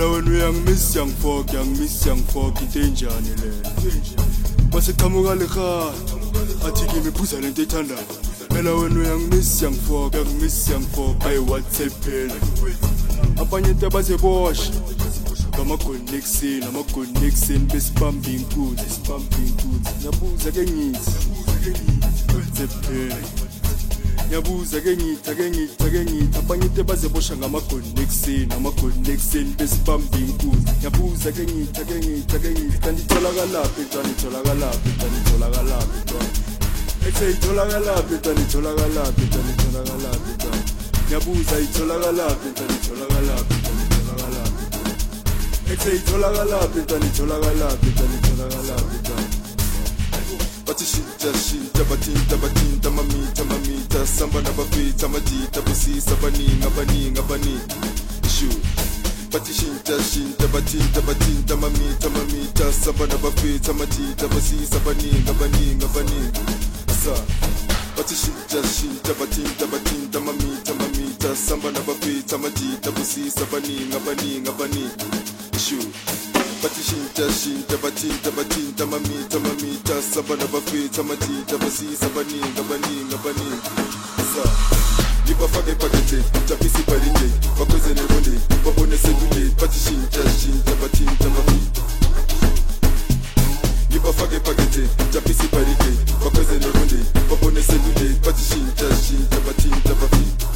Phela wena uyangimiss yangifok into enjani le. Masiqhamuka lekhaya athi kimi phuza lento ethandayo. Phela wena uyangimiss yangifok ayi WhatsApp phela. Abanye into bazebosha ngama-connection besibamba inkunzi ngiyabuza ke ngithi WhatsApp phela. Ngiyabuza ke ngithi abanye into bazebosha ngama-connection besibamba inkunzi. Ngiyabuza ke ngithi kanti itholakalapi Ngiyabuza itholakalapi Bathi shinta batinta mamita samba nabafita majita busisa baninga Shu Bathi shinta batinta mamita samba nabafita majita busisa baninga Asa Bathi shinta batinta mamita samba nabafita majita busisa baninga Shu Bathi shinta batinta mamita samba nabafita majita busisa baninga Asa Libafake pakete chapisi parinde bakweze neronde babone segule bathi shinta batinta mamita Libafake pakete chapisi parinde bakweze neronde babone segule bathi shinta batinta mamita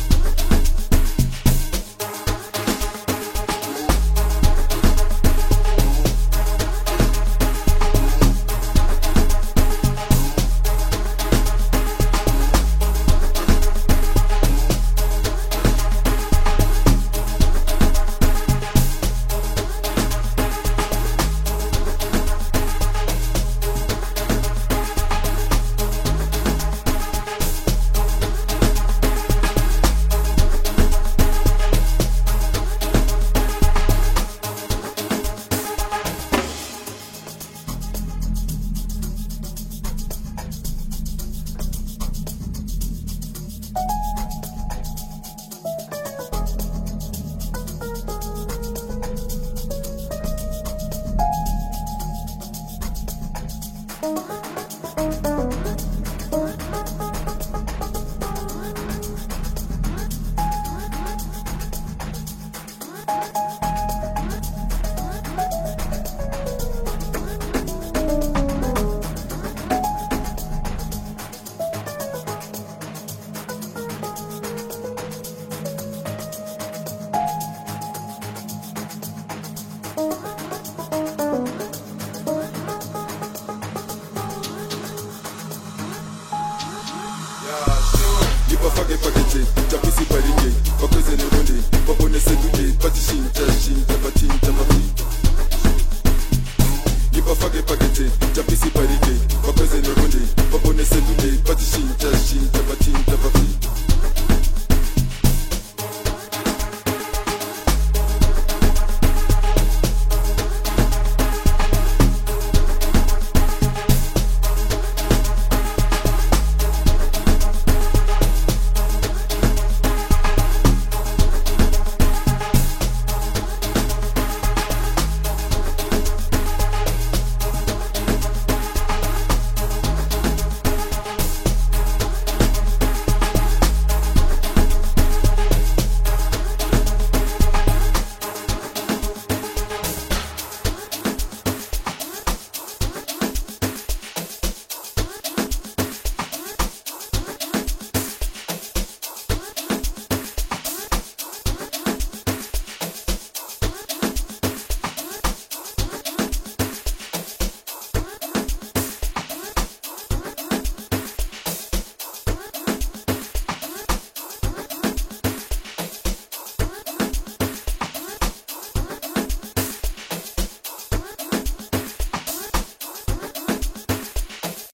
Libafake pakete chapisi parinde bakweze neronde babone segule bathi shinta batinta mamita Libafake pakete